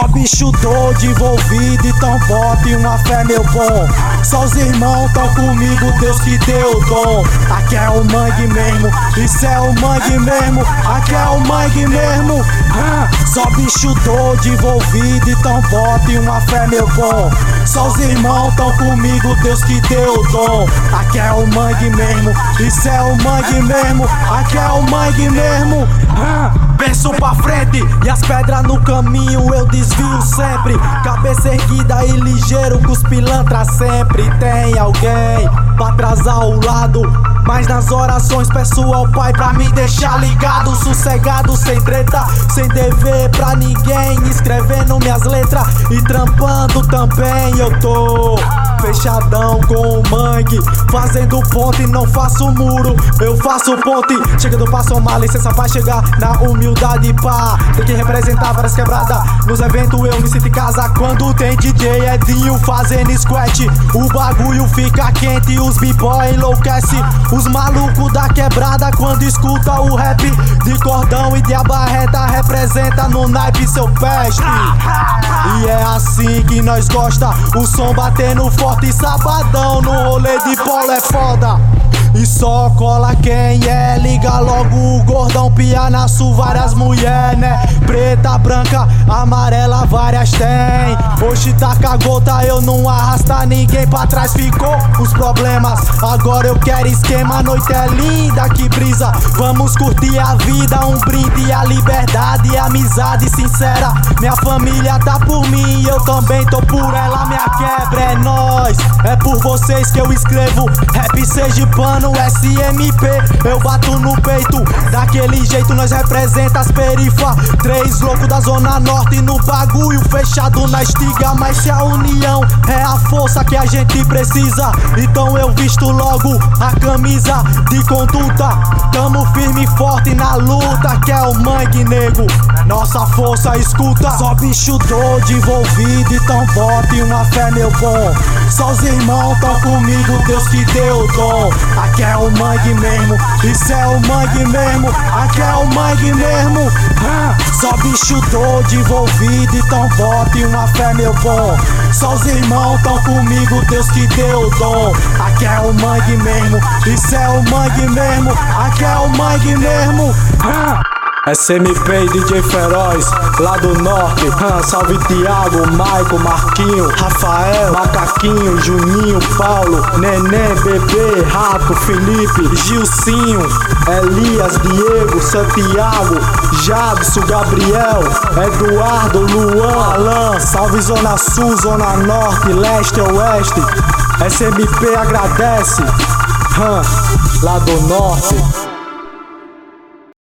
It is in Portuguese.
bicho doido envolvido, então bote uma fé, meu bom. Só os irmãos tão comigo, Deus que deu o dom. Aqui é o mangue mesmo, isso é o mangue mesmo. Aqui é o mangue mesmo. Só bicho doido envolvido, então bote uma fé, meu bom. Só os irmãos tão comigo, Deus que deu o dom. Aqui é o mangue mesmo, isso é o mangue mesmo. Aqui é o mangue mesmo. Penso pra frente e as pedras no caminho eu desvio sempre. Cabeça erguida e ligeiro com os pilantras sempre. Tem alguém pra atrasar o lado, mas nas orações peço ao Pai pra me deixar ligado, sossegado, sem treta, sem dever pra ninguém, escrevendo minhas letras e trampando também. Eu tô fechadão com o mangue, fazendo ponte, não faço muro, eu faço ponte. Chegando pra somar, licença pra chegar na humildade, pá. Tem que representar várias quebradas nos eventos, eu me sinto em casa. Quando tem DJ Edinho fazendo squat, o bagulho fica quente, os b-boy enlouquece. Os malucos da quebrada quando escuta o rap de cordão e de abarreta, representa no naipe seu peste. E é assim que nós gosta, o som batendo forte, sabadão no rolê de polo é foda. E só cola quem é, liga logo o gordão, pianaço, várias mulher, né? Preta, branca, amarela, várias tem. Hoje taca gota, eu não arrasta ninguém pra trás, ficou os problemas. Agora eu quero esquema, a noite é linda, que brisa. Vamos curtir a vida, um brinde à liberdade, amizade sincera. Minha família tá por mim, eu também tô por ela. Minha quebra é nós, é por vocês que eu escrevo rap sergipano, SMP, eu bato no peito. Daquele jeito nós representa as perifa. Três loucos da zona norte no bagulho fechado na estiga. Mas se a união é a força que a gente precisa, então eu visto logo a camisa de conduta. Tamo firme e forte na luta, que é o mangue nego, nossa força escuta. Só bicho doido envolvido, então bote uma fé, meu bom. Só os irmãos tão comigo, Deus que deu o dom. Aqui é o mangue mesmo, isso é o mangue mesmo. Aqui é o mangue mesmo. Só bicho doido envolvido, então bote uma fé, meu bom. Só os irmãos tão comigo, Deus que deu o dom. Aqui é o mangue mesmo, isso é o mangue mesmo. Aqui é o mangue mesmo. SMP e DJ Feroz, lá do norte. Salve Thiago, Maico, Marquinho, Rafael, Macaquinho, Juninho, Paulo, Neném, Bebê, Rato, Felipe, Gilcinho, Elias, Diego, Santiago, Jadson, Gabriel, Eduardo, Luan, Alan. Salve Zona Sul, Zona Norte, Leste, Oeste. SMP agradece, lá do norte.